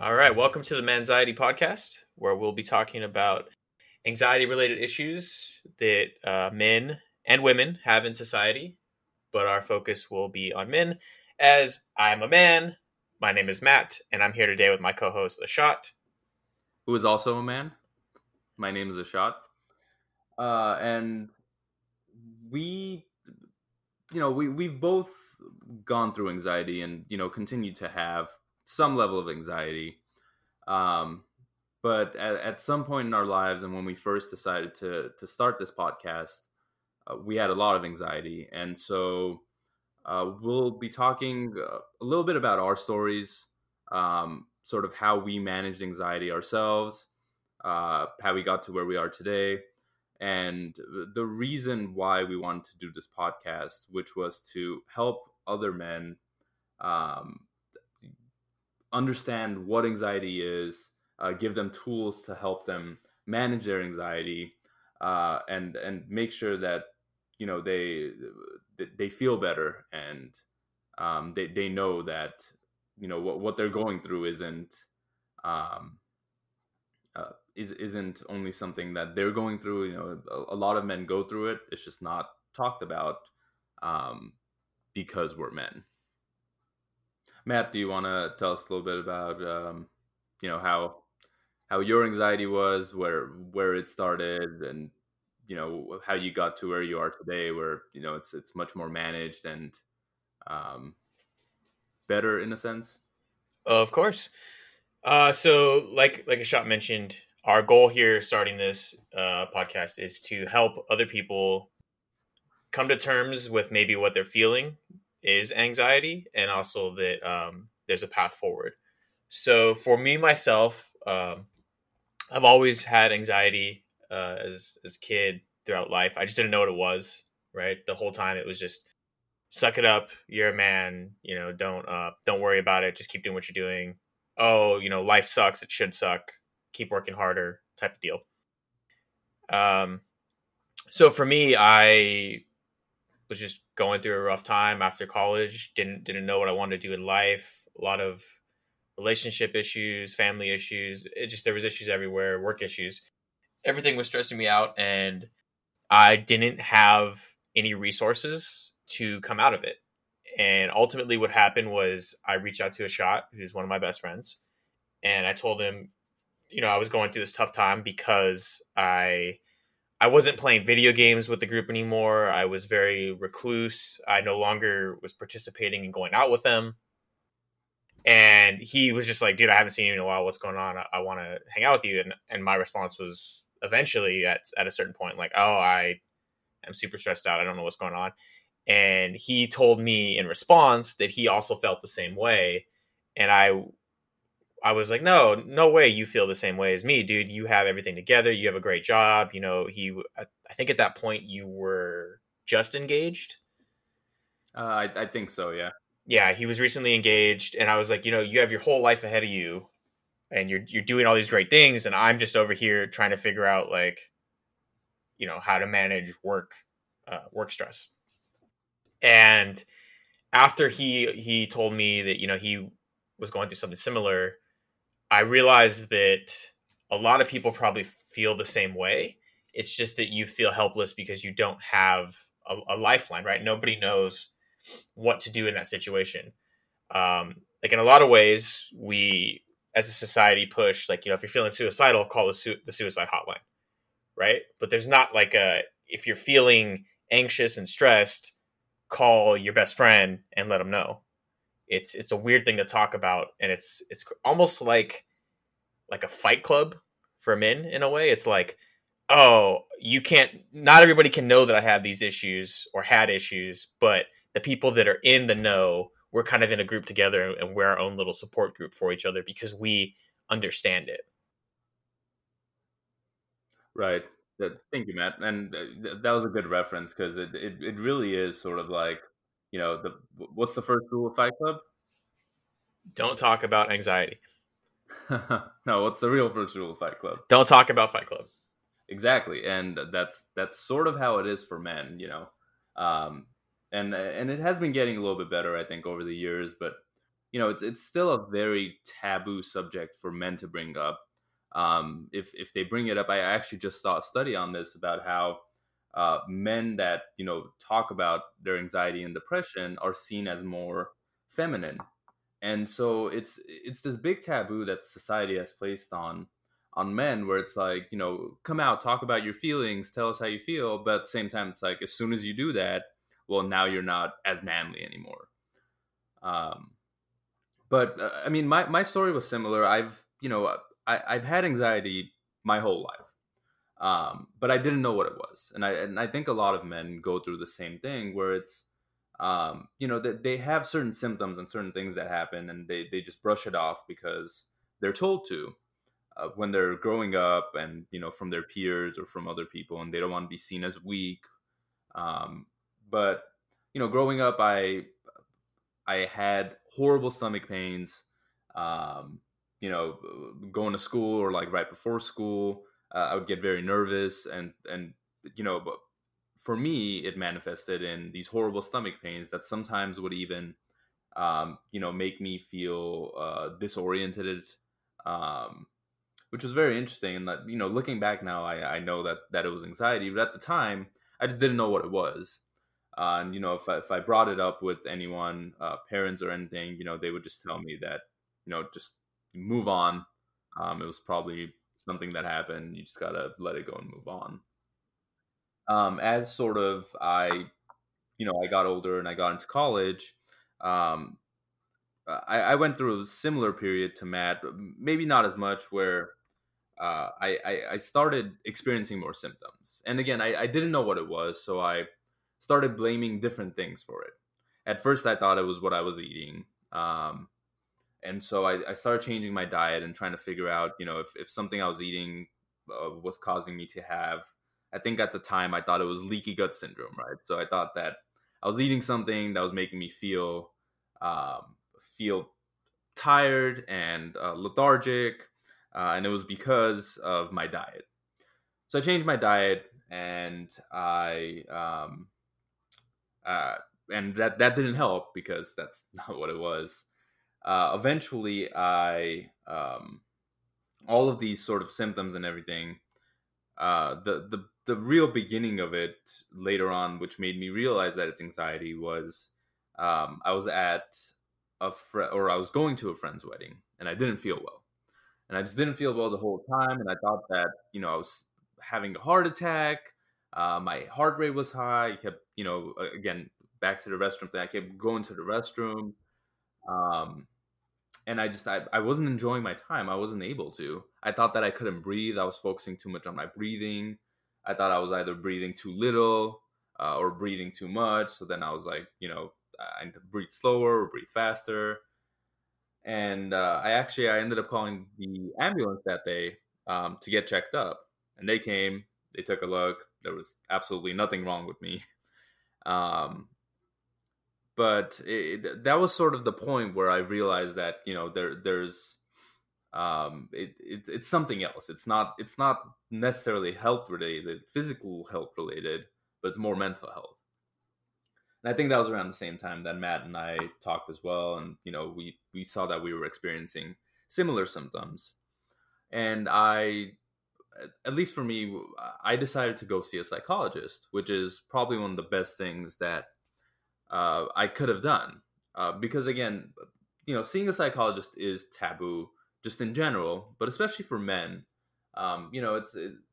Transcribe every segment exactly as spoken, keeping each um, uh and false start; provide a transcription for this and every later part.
All right, welcome to the Manxiety Podcast, where we'll be talking about anxiety-related issues that uh, men and women have in society, but our focus will be on men, as I'm a man. My name is Matt, and I'm here today with my co-host, Ashot. Who is also a man. My name is Ashot. Uh, and we, you know, we, we've both gone through anxiety and, you know, continue to have some level of anxiety. Um, but at, at some point in our lives, and when we first decided to, to start this podcast, uh, we had a lot of anxiety. And so uh, we'll be talking uh, a little bit about our stories, um, sort of how we managed anxiety ourselves, uh, how we got to where we are today, and the reason why we wanted to do this podcast, which was to help other men um, understand what anxiety is, uh, give them tools to help them manage their anxiety, uh, and and make sure that you know they they feel better and um, they they know that you know what what they're going through isn't um, uh, is isn't only something that they're going through. You know, a, a lot of men go through it. It's just not talked about um, because we're men. Matt, do you want to tell us a little bit about um, you know how how your anxiety was, where where it started, and you know how you got to where you are today, where you know it's it's much more managed and um, better in a sense? Of course. Uh, so, like like Ashot mentioned, our goal here, starting this uh, podcast, is to help other people come to terms with maybe what they're feeling is anxiety, and also that um, there's a path forward. So for me myself, um, I've always had anxiety uh, as as a kid throughout life. I just didn't know what it was. Right, the whole time it was just suck it up. You're a man. You know, don't uh, don't worry about it. Just keep doing what you're doing. Oh, you know, life sucks. It should suck. Keep working harder. Type of deal. Um, so for me, I was just going through a rough time after college. Didn't didn't know what I wanted to do in life. A lot of relationship issues, family issues. It just there was issues everywhere, work issues. Everything was stressing me out, and I didn't have any resources to come out of it. And ultimately, what happened was I reached out to Ashot, who's one of my best friends, and I told him, you know, I was going through this tough time because I I wasn't playing video games with the group anymore. I was very recluse. I no longer was participating and going out with them. And he was just like, dude, I haven't seen you in a while. What's going on? I, I want to hang out with you. And and my response was eventually at at a certain point, like, oh, I am super stressed out. I don't know what's going on. And he told me in response that he also felt the same way. And I I was like, no, no way you feel the same way as me, dude. You have everything together. You have a great job. You know, he, I think at that point you were just engaged. Uh, I, I think so. Yeah. Yeah, he was recently engaged. And I was like, you know, you have your whole life ahead of you and you're, you're doing all these great things. And I'm just over here trying to figure out like, you know, how to manage work, uh, work stress. And after he, he told me that, you know, he was going through something similar, I realized that a lot of people probably feel the same way. It's just that you feel helpless because you don't have a, a lifeline, right? Nobody knows what to do in that situation. Um, like in a lot of ways, we as a society push, like, you know, if you're feeling suicidal, call the, su- the suicide hotline, right? But there's not like a, if you're feeling anxious and stressed, call your best friend and let them know. It's it's a weird thing to talk about, and it's it's almost like like a fight club for men in a way. It's like, oh, you can't. Not everybody can know that I have these issues or had issues, but the people that are in the know, we're kind of in a group together, and we're our own little support group for each other because we understand it. Right. That, thank you, Matt. And uh, th- that was a good reference because it, it, it really is sort of like, you know, the what's the first rule of Fight Club? Don't talk about anxiety. No, what's the real first rule of Fight Club? Don't talk about Fight Club. Exactly, and that's that's sort of how it is for men, you know, um, and and it has been getting a little bit better, I think, over the years. But, you know, it's it's still a very taboo subject for men to bring up. Um, if if they bring it up, I actually just saw a study on this about how uh, men that you know talk about their anxiety and depression are seen as more feminine, and so it's it's this big taboo that society has placed on on men, where it's like, you know, come out, talk about your feelings, tell us how you feel, but at the same time, it's like as soon as you do that, well, now you're not as manly anymore. Um, but uh, I mean, my my story was similar. I've you know I, I've had anxiety my whole life. Um, but I didn't know what it was, and I and I think a lot of men go through the same thing, where it's um, you know that they have certain symptoms and certain things that happen, and they they just brush it off because they're told to uh, when they're growing up, and you know from their peers or from other people, and they don't want to be seen as weak. Um, but you know, growing up, I I had horrible stomach pains. Um, you know, going to school or like right before school, uh, I would get very nervous, and and you know, but for me, it manifested in these horrible stomach pains that sometimes would even, um, you know, make me feel uh, disoriented, um, which was very interesting. And that, you know, looking back now, I, I know that that it was anxiety, but at the time, I just didn't know what it was. Uh, and you know, if I, if I brought it up with anyone, uh, parents or anything, you know, they would just tell me that, you know, just move on. Um, it was probably something that happened. You just gotta let it go and move on. Um, as sort of I, you know, I got older and I got into college. Um, I, I went through a similar period to Matt, maybe not as much, where uh, I, I, I started experiencing more symptoms. And again, I, I didn't know what it was, so I started blaming different things for it. At first, I thought it was what I was eating. Um, and so I, I started changing my diet and trying to figure out, you know, if, if something I was eating uh, was causing me to have, I think at the time I thought it was leaky gut syndrome, right? So I thought that I was eating something that was making me feel um, feel tired and uh, lethargic, uh, and it was because of my diet. So I changed my diet, and I um, uh, and that that didn't help because that's not what it was. Uh, eventually, I um, all of these sort of symptoms and everything. Uh, the the the real beginning of it later on, which made me realize that it's anxiety, was um, I was at a fr- or I was going to a friend's wedding, and I didn't feel well, and I just didn't feel well the whole time, and I thought that you know I was having a heart attack. Uh, my heart rate was high. I kept, you know, again back to the restroom thing. I kept going to the restroom. Um, and I just I, I wasn't enjoying my time. I wasn't able to. I thought that I couldn't breathe. I was focusing too much on my breathing. I thought I was either breathing too little uh, or breathing too much. So then I was like, you know, I need to breathe slower or breathe faster. And uh, I actually I ended up calling the ambulance that day um, to get checked up. And they came. They took a look. There was absolutely nothing wrong with me. Um, but it, that was sort of the point where I realized that you know there there's um it, it it's something else. It's not it's not necessarily health related, physical health related, but it's more mental health. And I think that was around the same time that Matt and I talked as well, and you know we we saw that we were experiencing similar symptoms, and I at least for me I decided to go see a psychologist, which is probably one of the best things that uh, I could have done. Uh, because again, you know, seeing a psychologist is taboo just in general, but especially for men. Um, you know, it's it,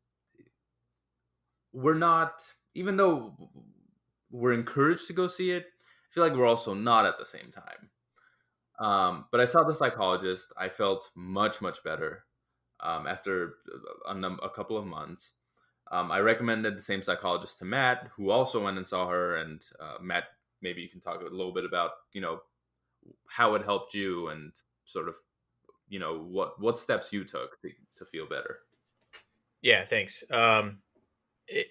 we're not, even though we're encouraged to go see it, I feel like we're also not at the same time. Um, but I saw the psychologist. I felt much, much better um, after a, num- a couple of months. Um, I recommended the same psychologist to Matt, who also went and saw her. And uh, Matt, maybe you can talk a little bit about, you know, how it helped you and sort of, you know, what what steps you took to, to feel better. Yeah, thanks. Um, it,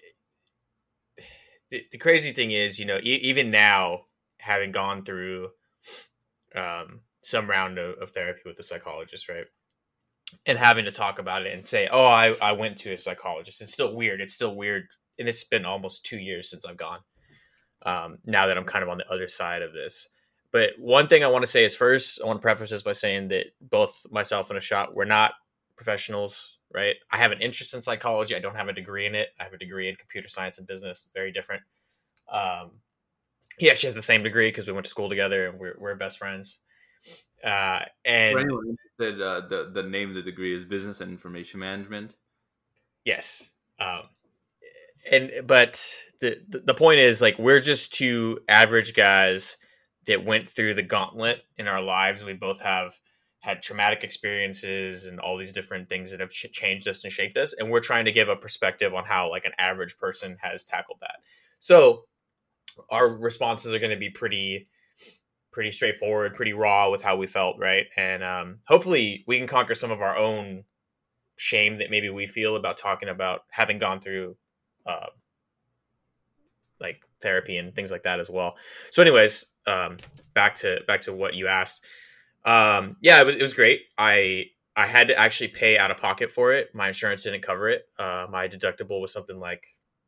the, the crazy thing is, you know, e- even now, having gone through um, some round of, of therapy with a psychologist, right? And having to talk about it and say, oh, I, I went to a psychologist. It's still weird. It's still weird. And it's been almost two years since I've gone. Um, now that I'm kind of on the other side of this. But one thing I want to say is first, I want to preface this by saying that both myself and Ashot, we're not professionals, right? I have an interest in psychology. I don't have a degree in it. I have a degree in computer science and business. Very different. Um, he actually has the same degree because we went to school together and we're, we're best friends. Uh, and For anyone interested, uh, the the name of the degree is Business and Information Management. Yes. Um, and but the the point is, like, we're just two average guys that went through the gauntlet in our lives. We both have had traumatic experiences and all these different things that have ch- changed us and shaped us, and we're trying to give a perspective on how like an average person has tackled that. So our responses are going to be pretty pretty straightforward, pretty raw with how we felt, right? And um, hopefully we can conquer some of our own shame that maybe we feel about talking about having gone through uh, like therapy and things like that as well. So anyways, um, back to back to what you asked. Um, yeah, it was, it was great. I I had to actually pay out of pocket for it. My insurance didn't cover it. Uh, my deductible was something like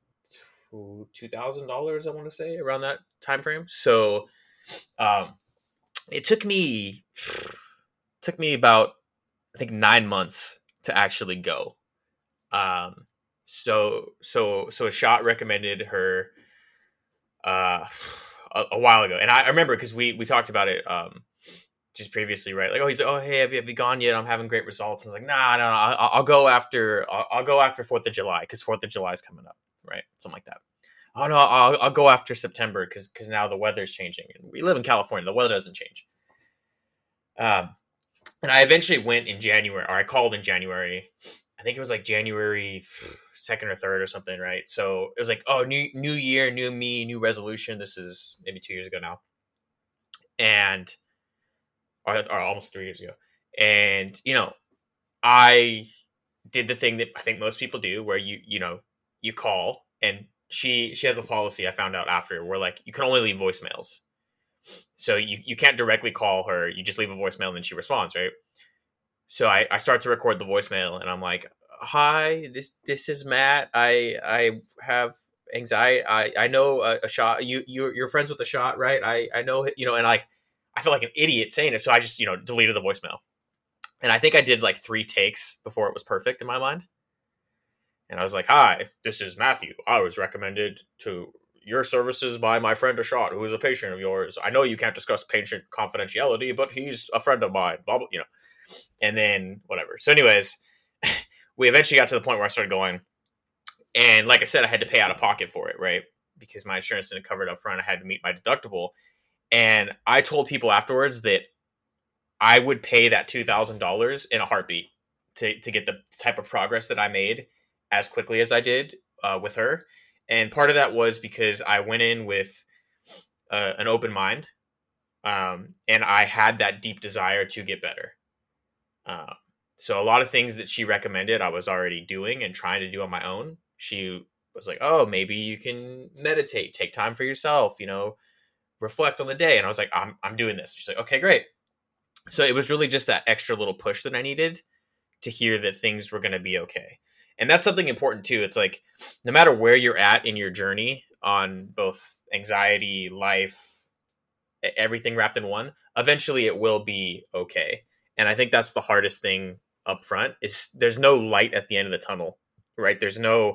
two thousand dollars, I want to say, around that time frame. So um, it took me took me about I think nine months to actually go. Um, so so so Ashot recommended her uh, a, a while ago, and I, I remember because we we talked about it um, just previously, right? Like, oh, he's like, oh, hey, have you, have you gone yet? I'm having great results. And I was like, nah, no, no, I'll, I'll go after I'll, I'll go after Fourth of July because Fourth of July is coming up, right? Something like that. Oh no, I'll, I'll go after September because because now the weather's changing, and we live in California. The weather doesn't change. Um, and I eventually went in January, or I called in January. I think it was like January second or third or something, right? So it was like, oh, new new year, new me, new resolution. This is maybe two years ago now, and or, or almost three years ago. And you know, I did the thing that I think most people do, where you you know you call, and she she has a policy I found out after where like you can only leave voicemails. So you, you can't directly call her. You just leave a voicemail and then she responds, right? So I, I start to record the voicemail and I'm like, hi, this this is Matt. I I have anxiety. I, I know a, a shot. You, you're, you're friends with a shot, right? I, I know, you know, and like, I feel like an idiot saying it. So I just, you know, deleted the voicemail. And I think I did like three takes before it was perfect in my mind. And I was like, hi, this is Matthew. I was recommended to your services by my friend Ashot, who is a patient of yours. I know you can't discuss patient confidentiality, but he's a friend of mine. Blah, blah, you know, and then whatever. So, anyways, we eventually got to the point where I started going, and like I said, I had to pay out of pocket for it, right? Because my insurance didn't cover it up front. I had to meet my deductible, and I told people afterwards that I would pay that two thousand dollars in a heartbeat to to get the type of progress that I made as quickly as I did uh, with her. And part of that was because I went in with uh, an open mind, um, and I had that deep desire to get better. Uh, so a lot of things that she recommended, I was already doing and trying to do on my own. She was like, oh, maybe you can meditate, take time for yourself, you know, reflect on the day. And I was like, I'm, I'm doing this. She's like, okay, great. So it was really just that extra little push that I needed to hear that things were going to be okay. And that's something important too. It's like, no matter where you're at in your journey on both anxiety, life, everything wrapped in one, eventually it will be okay. And I think that's the hardest thing up front is there's no light at the end of the tunnel, right? There's no,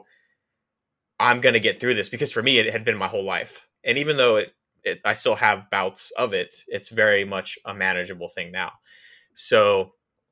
I'm going to get through this, because for me, it had been my whole life. And even though it, it, I still have bouts of it, it's very much a manageable thing now. So,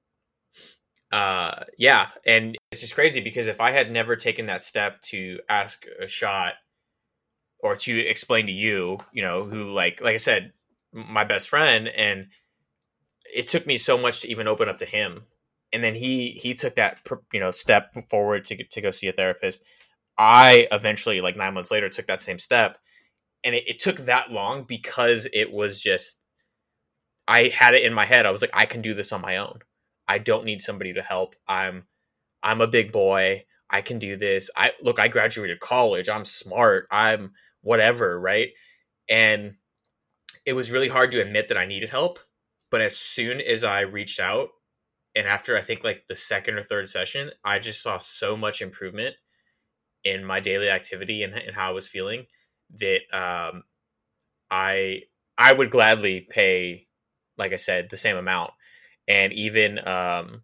uh, yeah. And it's just crazy because if I had never taken that step to ask Ashot or to explain to you, you know, who like, like I said, my best friend, and it took me so much to even open up to him. And then he, he took that, you know, step forward to to go see a therapist. I eventually, like nine months later, took that same step. And it, it took that long because it was just, I had it in my head. I was like, I can do this on my own. I don't need somebody to help. I'm, I'm a big boy. I can do this. I look, I graduated college. I'm smart. I'm whatever. Right. And it was really hard to admit that I needed help. But as soon as I reached out, and after I think like the second or third session, I just saw so much improvement in my daily activity and, and how I was feeling that um, I I would gladly pay, like I said, the same amount. And even um,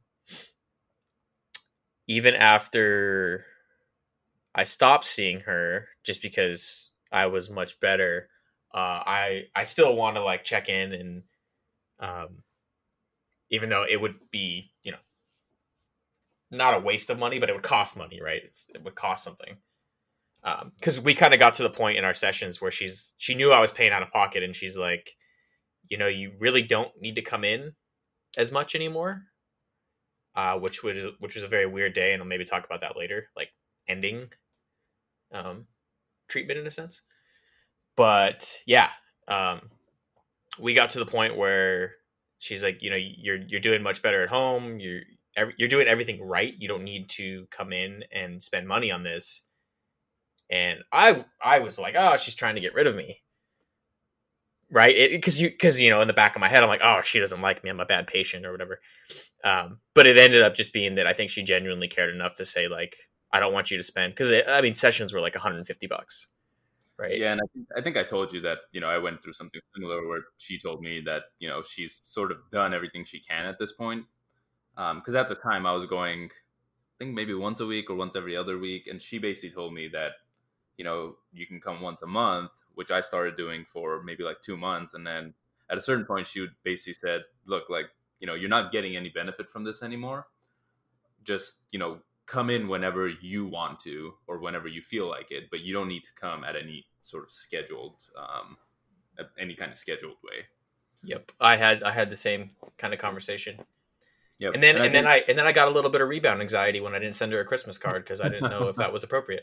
even after I stopped seeing her, just because I was much better, uh, I I still want to like check in, and um, even though it would be, you know, not a waste of money, but it would cost money, right? It's, it would cost something. Because um, we kind of got to the point in our sessions where she's she knew I was paying out of pocket, and she's like, you know, you really don't need to come in as much anymore, uh, which would which was a very weird day, and I'll maybe talk about that later, like ending um, treatment in a sense. But yeah, um, we got to the point where she's like, you know, you're you're doing much better at home. You're you're doing everything right. You don't need to come in and spend money on this. And I I was like, oh, she's trying to get rid of me, right? Because you because you know in the back of my head, I'm like, oh, she doesn't like me. I'm a bad patient or whatever. Um, but it ended up just being that I think she genuinely cared enough to say like, I don't want you to spend, because I mean sessions were like one hundred fifty bucks, right? Yeah, and I think, I think I told you that, you know, I went through something similar where she told me that, you know, she's sort of done everything she can at this point. Because um, at the time I was going, I think maybe once a week or once every other week, and she basically told me that, you know, you can come once a month, which I started doing for maybe like two months. And then at a certain point, she would basically said, look, like, you know, you're not getting any benefit from this anymore. Just, you know, come in whenever you want to or whenever you feel like it, but you don't need to come at any sort of scheduled, um, any kind of scheduled way. Yep. I had, I had the same kind of conversation. Yep. And then, and, and I then think, I, and then I got a little bit of rebound anxiety when I didn't send her a Christmas card, because I didn't know if that was appropriate.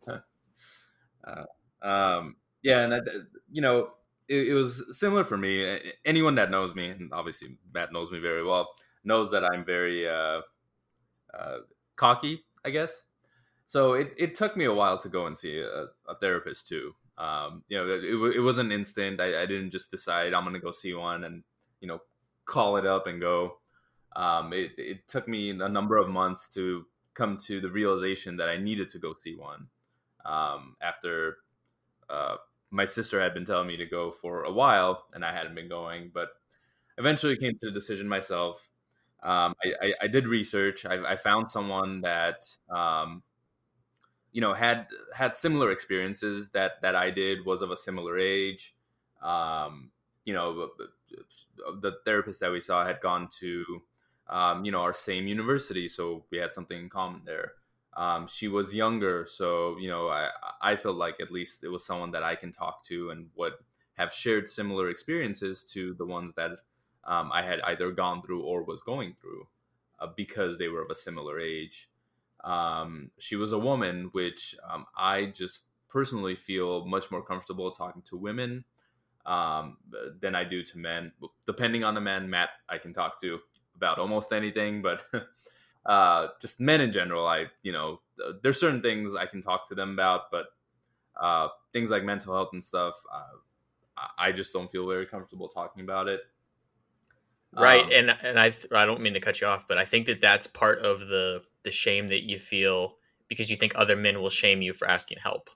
Uh, um, yeah, and I, you know, it, it was similar for me. Anyone that knows me, and obviously Matt knows me very well, knows that I'm very uh, uh, cocky, I guess. So it, it took me a while to go and see a, a therapist too. Um, you know, it, it, it wasn't instant. I, I didn't just decide I'm going to go see one and, you know, call it up and go. Um, it, it took me a number of months to come to the realization that I needed to go see one. Um, after uh, my sister had been telling me to go for a while and I hadn't been going, but eventually came to the decision myself. Um, I, I, I did research. I, I found someone that, um, you know, had had similar experiences that that I did, was of a similar age. Um, you know, the therapist that we saw had gone to, um, you know, our same university, so we had something in common there. Um, she was younger, so, you know, I, I felt like at least it was someone that I can talk to and would have shared similar experiences to the ones that um, I had either gone through or was going through, uh, because they were of a similar age. Um, she was a woman, which um, I just personally feel much more comfortable talking to women um, than I do to men. Depending on the man, Matt, I can talk to about almost anything, but uh, just men in general, I, you know, there's certain things I can talk to them about, but uh, things like mental health and stuff, uh, I just don't feel very comfortable talking about it. Right. Um, And, and I, I don't mean to cut you off, but I think that that's part of the, the shame that you feel because you think other men will shame you for asking help.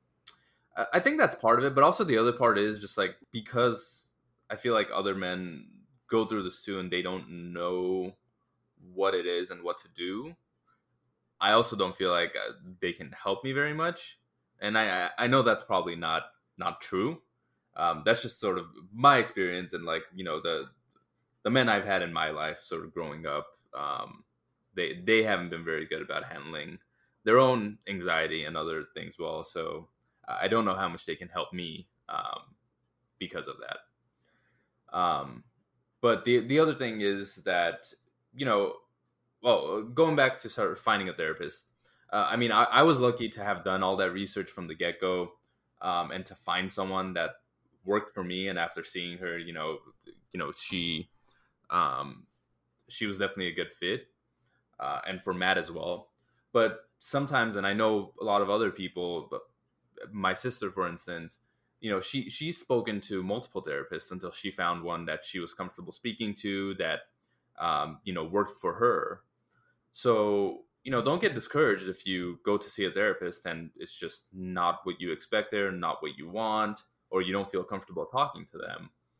I think that's part of it, but also the other part is just like, because I feel like other men go through this too and they don't know what it is and what to do. I also don't feel like they can help me very much. And I, I know that's probably not, not true. Um, that's just sort of my experience. And like, you know, the, the men I've had in my life sort of growing up, um, they, they haven't been very good about handling their own anxiety and other things well. So I don't know how much they can help me um, because of that. Um, but the the other thing is that, you know, well, going back to sort of finding a therapist, uh, I mean, I, I was lucky to have done all that research from the get-go um, and to find someone that worked for me. And after seeing her, you know, you know, she um, she was definitely a good fit, uh, and for Matt as well. But sometimes, and I know a lot of other people, but my sister, for instance, you know, she she's spoken to multiple therapists until she found one that she was comfortable speaking to that, um, you know, worked for her. So, you know, don't get discouraged if you go to see a therapist and it's just not what you expect there, not what you want, or you don't feel comfortable talking to them.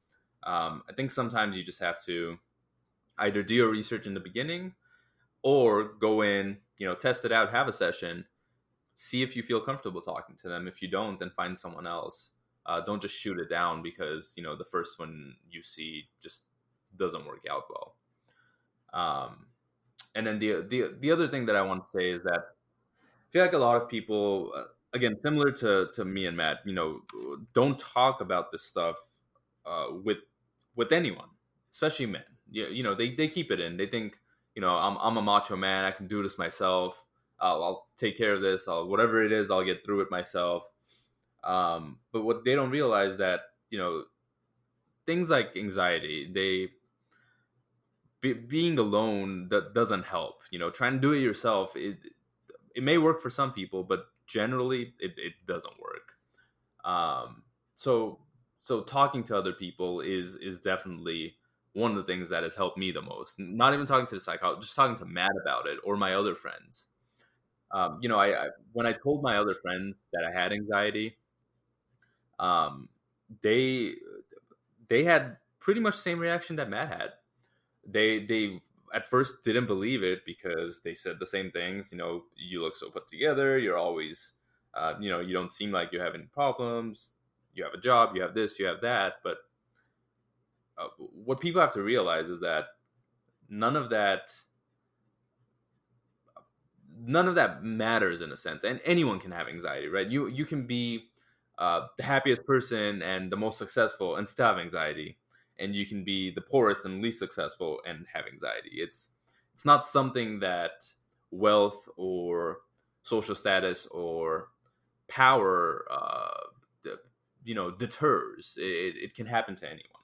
Um, I think sometimes you just have to either do your research in the beginning or go in, you know, test it out, have a session, see if you feel comfortable talking to them. If you don't, then find someone else. Uh, don't just shoot it down because, you know, the first one you see just doesn't work out well. Um, and then the, the the other thing that I want to say is that I feel like a lot of people, uh, again, similar to, to me and Matt, you know, don't talk about this stuff uh, with with anyone, especially men. You, you know, they, they keep it in. They think, you know, I'm I'm a macho man. I can do this myself. I'll, I'll take care of this. I'll whatever it is, I'll get through it myself. Um, but what they don't realize that, you know, things like anxiety, they be, being alone that doesn't help. You know, trying to do it yourself, it it may work for some people, but generally it, it doesn't work. Um, so so talking to other people is is definitely one of the things that has helped me the most. Not even talking to the psychologist, just talking to Matt about it or my other friends. Um, you know, I, I when I told my other friends that I had anxiety, um, they they had pretty much the same reaction that Matt had. They they at first didn't believe it because they said the same things. You know, you look so put together. You're always, uh, you know, you don't seem like you have any problems. You have a job. You have this. You have that. But uh, what people have to realize is that none of that none of that matters in a sense, and anyone can have anxiety, right? You you can be uh, the happiest person and the most successful and still have anxiety, and you can be the poorest and least successful and have anxiety. It's it's not something that wealth or social status or power, uh, you know, deters. It, it can happen to anyone.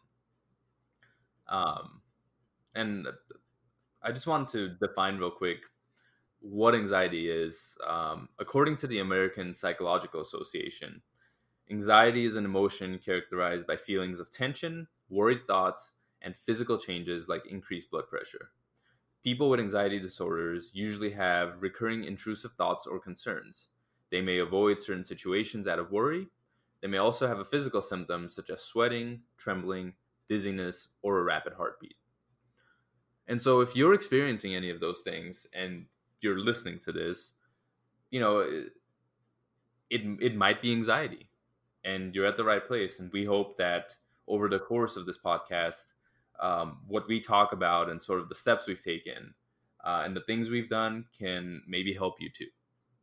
Um, and I just wanted to define real quick what anxiety is. Um, according to the American Psychological Association, anxiety is an emotion characterized by feelings of tension, worried thoughts, and physical changes like increased blood pressure. People with anxiety disorders usually have recurring intrusive thoughts or concerns. They may avoid certain situations out of worry. They may also have a physical symptom such as sweating, trembling, dizziness, or a rapid heartbeat. And so if you're experiencing any of those things and you're listening to this, you know, it, it, it might be anxiety and you're at the right place. And we hope that over the course of this podcast, um, what we talk about and sort of the steps we've taken uh, and the things we've done can maybe help you too.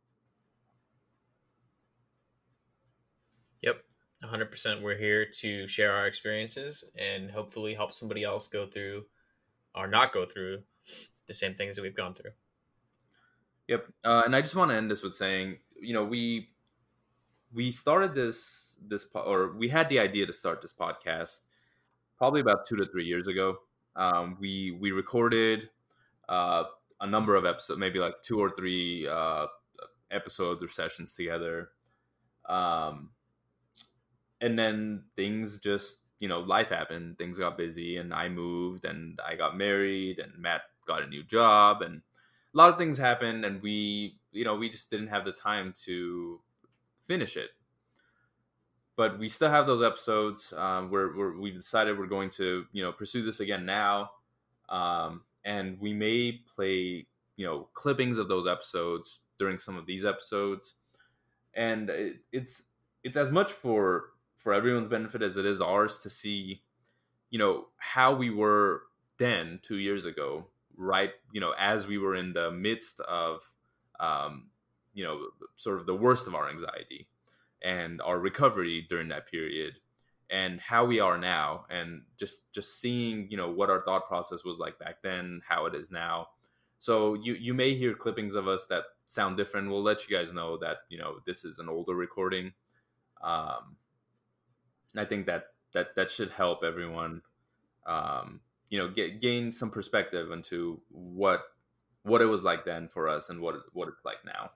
Yep, one hundred percent. We're here to share our experiences and hopefully help somebody else go through or not go through the same things that we've gone through. Yep. Uh, and I just want to end this with saying, you know, we we started this this or we had the idea to start this podcast probably about two to three years ago. Um, we we recorded uh, a number of episodes, maybe like two or three uh, episodes or sessions together. Um, and then things just, you know, life happened. Things got busy, and I moved, and I got married, and Matt got a new job, and a lot of things happened, and we, you know, we just didn't have the time to finish it. But we still have those episodes. Um, we're, we're we've decided we're going to, you know, pursue this again now, um, and we may play, you know, clippings of those episodes during some of these episodes, and it, it's it's as much for for everyone's benefit as it is ours to see, you know, how we were then two years ago, right? You know, as we were in the midst of, um, you know, sort of the worst of our anxiety and our recovery during that period, and how we are now, and just just seeing, you know, what our thought process was like back then, how it is now. So you you may hear clippings of us that sound different. We'll let you guys know that, you know, this is an older recording. Um, I think that that that should help everyone, um, you know, get gain some perspective into what what it was like then for us and what what it's like now.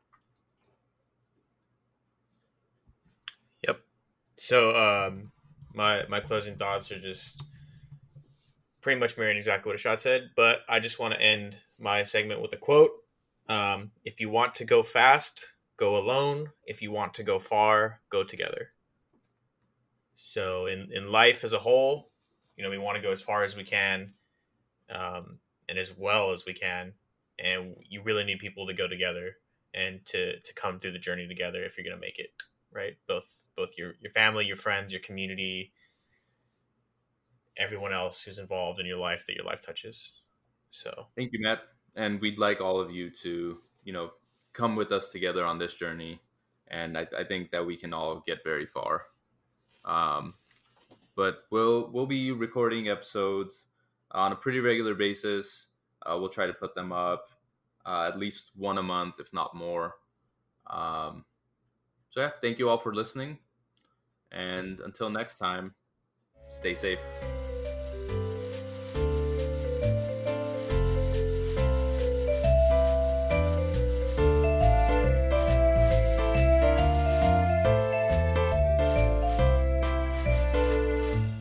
Yep. So um, my my closing thoughts are just pretty much mirroring exactly what Ashad said, but I just want to end my segment with a quote. Um, if you want to go fast, go alone. If you want to go far, go together. So in, in life as a whole, You know, we want to go as far as we can, um, and as well as we can. And you really need people to go together and to to come through the journey together if you're going to make it, right? Both both your your family, your friends, your community, everyone else who's involved in your life that your life touches. So Thank you, Matt. And we'd like all of you to, you know, come with us together on this journey. And I, I think that we can all get very far. Um, but we'll we'll be recording episodes on a pretty regular basis. Uh, we'll try to put them up uh, at least one a month, if not more. Um, so yeah, thank you all for listening. And until next time, stay safe.